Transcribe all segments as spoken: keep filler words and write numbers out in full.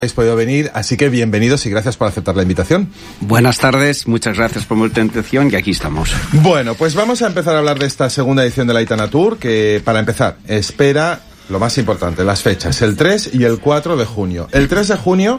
Habéis podido venir, así que bienvenidos y gracias por aceptar la invitación. Buenas tardes, muchas gracias por vuestra atención y aquí estamos. Bueno, pues vamos a empezar a hablar de esta segunda edición de la Aitana Tour, que para empezar, espera lo más importante, las fechas, el tres y el cuatro de junio. El tres de junio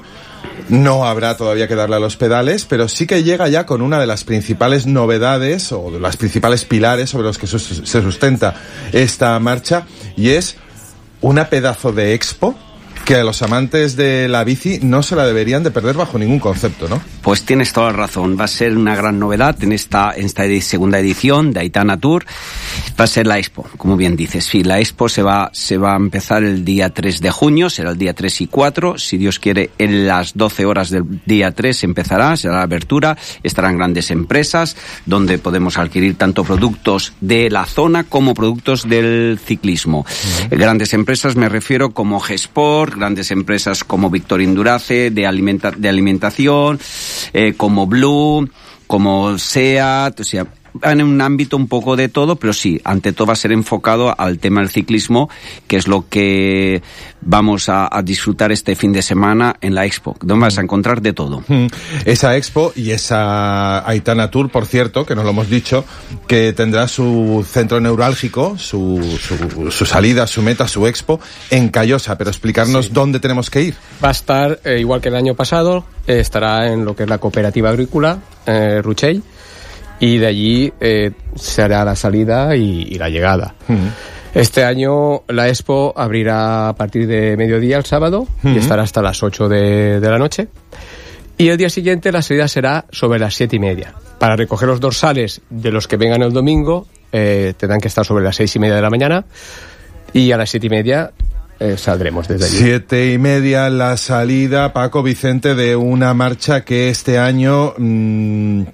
no habrá todavía que darle a los pedales, pero sí que llega ya con una de las principales novedades o de las principales pilares sobre los que se sustenta esta marcha, y es una pedazo de expo que a los amantes de la bici no se la deberían de perder bajo ningún concepto, ¿no? Pues tienes toda la razón, va a ser una gran novedad en esta, en esta segunda edición de Aitana Tour, va a ser la Expo, como bien dices. Sí, la Expo se va, se va a empezar el día tres de junio, será el día tres y cuatro, si Dios quiere, en las doce horas del día tres empezará, será la apertura, estarán grandes empresas, donde podemos adquirir tanto productos de la zona como productos del ciclismo. Uh-huh. Grandes empresas me refiero como G-Sport, grandes empresas como Victor Indurace, de, alimenta, de alimentación, eh, como Blue, como SEAT, o sea, en un ámbito un poco de todo, pero sí, ante todo va a ser enfocado al tema del ciclismo, que es lo que vamos a, a disfrutar este fin de semana en la Expo, donde vas a encontrar de todo. Esa Expo y esa Aitana Tour, por cierto, que nos lo hemos dicho, que tendrá su centro neurálgico, su, su, su salida, su meta, su Expo, en Callosa, pero explicarnos sí. dónde tenemos que ir. Va a estar, eh, igual que el año pasado, eh, estará en lo que es la cooperativa agrícola, eh, Ruchell, y de allí eh, se hará la salida y, y la llegada. Uh-huh. Este año la Expo abrirá a partir de mediodía el sábado uh-huh. y estará hasta las ocho de, de la noche. Y el día siguiente la salida será sobre las siete y media. Para recoger los dorsales de los que vengan el domingo eh, tendrán que estar sobre las seis y media de la mañana, y a las siete y media eh, saldremos desde allí. Siete y media la salida, Paco Vicente, de una marcha que este año... Mmm,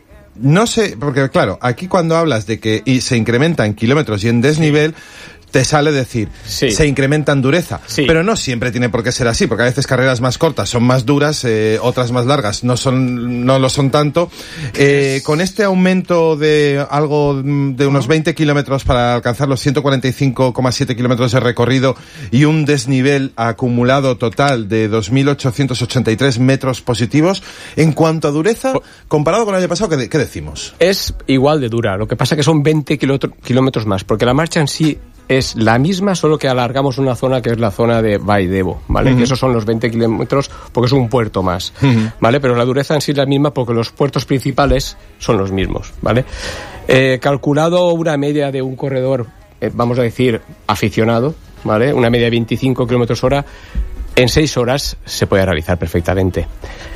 no sé, porque claro, aquí cuando hablas de que y se incrementa en kilómetros y en desnivel, te sale decir, sí. se incrementa en dureza, sí. pero no siempre tiene por qué ser así, porque a veces carreras más cortas son más duras, eh, otras más largas no son, no lo son tanto. Eh, con este aumento de algo de unos veinte kilómetros para alcanzar los ciento cuarenta y cinco coma siete kilómetros de recorrido y un desnivel acumulado total de dos mil ochocientos ochenta y tres metros positivos, en cuanto a dureza, comparado con el año pasado, ¿qué, qué decimos? Es igual de dura, lo que pasa que son veinte kilómetros más, porque la marcha en sí es la misma, solo que alargamos una zona que es la zona de Vall d'Ebo, ¿vale? Uh-huh. Que esos son los veinte kilómetros porque es un puerto más, uh-huh. ¿vale? Pero la dureza en sí es la misma porque los puertos principales son los mismos, ¿vale? Eh, calculado una media de un corredor, eh, vamos a decir, aficionado, ¿vale? Una media de veinticinco kilómetros hora, en seis horas se puede realizar perfectamente.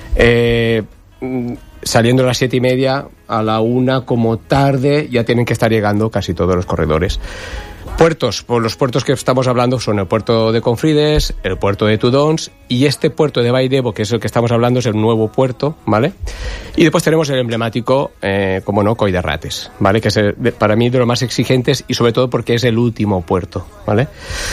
Eh... Saliendo a las siete y media, a la una como tarde, ya tienen que estar llegando casi todos los corredores. Puertos, pues los puertos que estamos hablando son el puerto de Confrides, el puerto de Tudons y este puerto de Vall d'Ebo, que es el que estamos hablando, es el nuevo puerto, ¿vale? Y después tenemos el emblemático, eh, como no, Coll de Rates, ¿vale? Que es el, para mí de los más exigentes y sobre todo porque es el último puerto, ¿vale?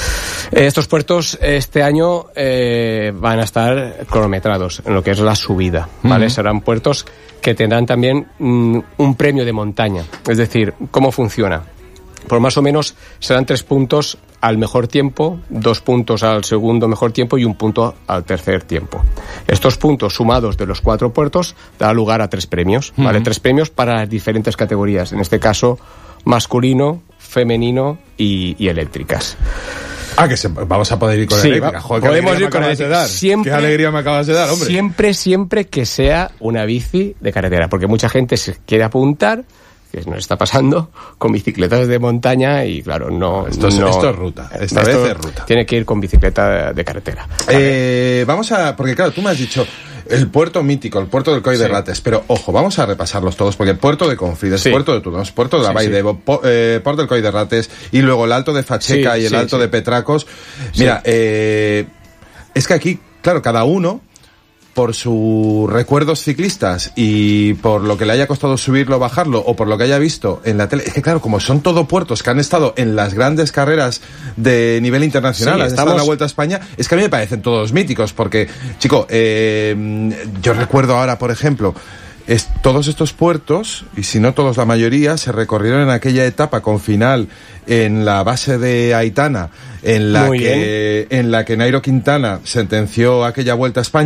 Eh, estos puertos este año eh, van a estar cronometrados en lo que es la subida, ¿vale? Uh-huh. Serán puertos que tendrán también mm, un premio de montaña, es decir, ¿cómo funciona? Por más o menos serán tres puntos al mejor tiempo, dos puntos al segundo mejor tiempo y un punto al tercer tiempo. Estos puntos sumados de los cuatro puertos da lugar a tres premios, ¿vale? Uh-huh. Tres premios para las diferentes categorías, en este caso masculino, femenino y, y eléctricas. Ah, que se, vamos a poder ir con sí, eléctrica. Joder, qué podemos ir con eléctrica. Siempre, qué alegría me acabas de dar, hombre. Siempre, siempre que sea una bici de carretera, porque mucha gente se quiere apuntar, que nos está pasando, con bicicletas de montaña y claro, no... Esto es, no, esto es ruta, esta vez es ruta. Tiene que ir con bicicleta de carretera. Eh, vamos a... Porque claro, tú me has dicho el puerto mítico, el puerto del Coll de sí. Rates, pero ojo, vamos a repasarlos todos, porque el puerto de Confrides, sí. puerto de Tudons, puerto de la sí, Vall d'Ebo, sí. po, eh, puerto del Coll de Rates y luego el alto de Facheca sí, y el sí, alto sí. de Petracos. Mira, sí. eh, es que aquí, claro, cada uno, por sus recuerdos ciclistas y por lo que le haya costado subirlo o bajarlo o por lo que haya visto en la tele, es que claro, como son todo puertos que han estado en las grandes carreras de nivel internacional, sí, han estado en la Vuelta a España, es que a mí me parecen todos míticos porque, chico, eh, yo recuerdo ahora, por ejemplo, es, todos estos puertos, y si no todos, la mayoría, se recorrieron en aquella etapa con final en la base de Aitana, en la Muy que, en la que Nairo Quintana sentenció aquella Vuelta a España.